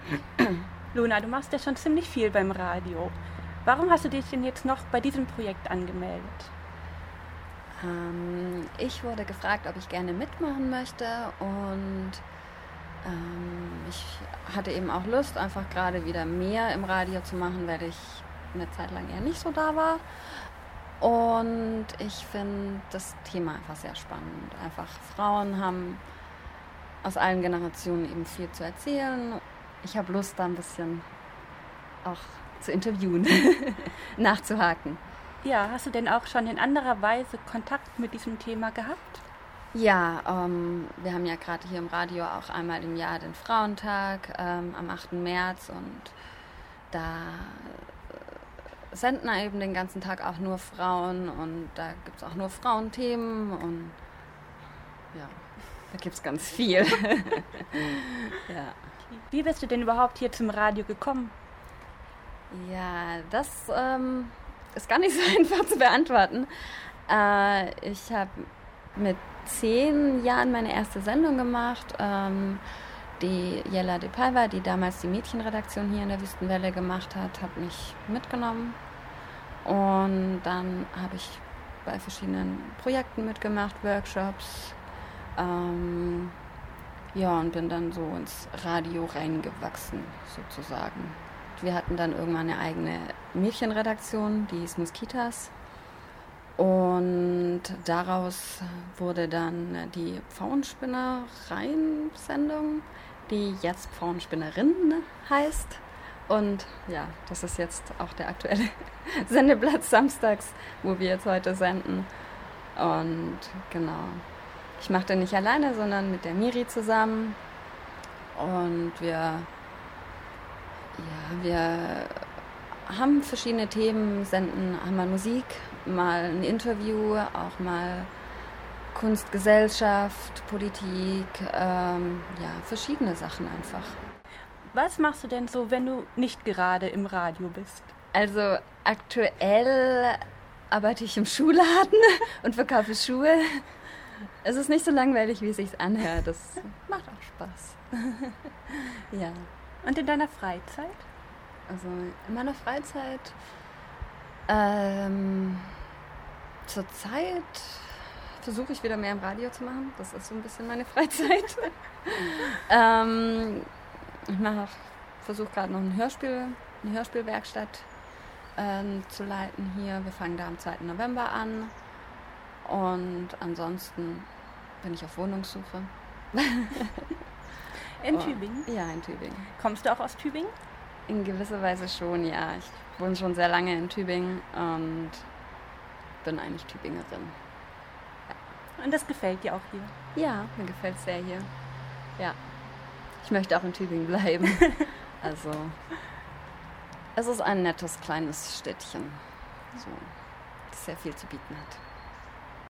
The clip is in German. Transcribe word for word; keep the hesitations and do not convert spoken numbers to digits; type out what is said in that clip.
Luna, du machst ja schon ziemlich viel beim Radio. Warum hast du dich denn jetzt noch bei diesem Projekt angemeldet? Ähm, ich wurde gefragt, ob ich gerne mitmachen möchte und ähm, ich hatte eben auch Lust, einfach gerade wieder mehr im Radio zu machen, weil ich eine Zeit lang eher nicht so da war. Und ich finde das Thema einfach sehr spannend. Einfach Frauen haben aus allen Generationen eben viel zu erzählen. Ich habe Lust, da ein bisschen auch zu interviewen, nachzuhaken. Ja, hast du denn auch schon in anderer Weise Kontakt mit diesem Thema gehabt? Ja, ähm, wir haben ja gerade hier im Radio auch einmal im Jahr den Frauentag ähm, am achten März und da senden eben den ganzen Tag auch nur Frauen und da gibt es auch nur Frauenthemen und ja, da gibt es ganz viel. Ja. Wie bist du denn überhaupt hier zum Radio gekommen? Ja, das ähm, ist gar nicht so einfach zu beantworten. Äh, ich habe mit zehn Jahren meine erste Sendung gemacht. Ähm, die Jella de Palva, die damals die Mädchenredaktion hier in der Wüstenwelle gemacht hat, hat mich mitgenommen. Und dann habe ich bei verschiedenen Projekten mitgemacht, Workshops. Ähm, ja, und bin dann so ins Radio reingewachsen, sozusagen. Wir hatten dann irgendwann eine eigene Mädchenredaktion, die hieß Moskitas. Und daraus wurde dann die Pfauenspinnereien-Sendung, die jetzt Pfauenspinnerin heißt. Und ja, das ist jetzt auch der aktuelle Sendeplatz samstags, wo wir jetzt heute senden. Und genau, ich mache den nicht alleine, sondern mit der Miri zusammen. Und wir, ja, wir haben verschiedene Themen, senden einmal Musik, mal ein Interview, auch mal Kunst, Gesellschaft, Politik, ähm, ja, verschiedene Sachen einfach. Was machst du denn so, wenn du nicht gerade im Radio bist? Also aktuell arbeite ich im Schuhladen und verkaufe Schuhe. Es ist nicht so langweilig, wie es sich anhört. Das macht auch Spaß. Ja. Und in deiner Freizeit? Also in meiner Freizeit ähm, zurzeit versuche ich wieder mehr im Radio zu machen. Das ist so ein bisschen meine Freizeit. ähm, ich mache, versuche gerade noch ein Hörspiel, eine Hörspielwerkstatt ähm, zu leiten hier. Wir fangen da am zweiten November an. Und ansonsten bin ich auf Wohnungssuche. In Tübingen? Ja, in Tübingen. Kommst du auch aus Tübingen? In gewisser Weise schon, ja. Ich wohne schon sehr lange in Tübingen und bin eigentlich Tübingerin. Ja. Und das gefällt dir auch hier? Ja, mir gefällt es sehr hier. Ja. Ich möchte auch in Tübingen bleiben. Also, es ist ein nettes kleines Städtchen, so, das sehr viel zu bieten hat.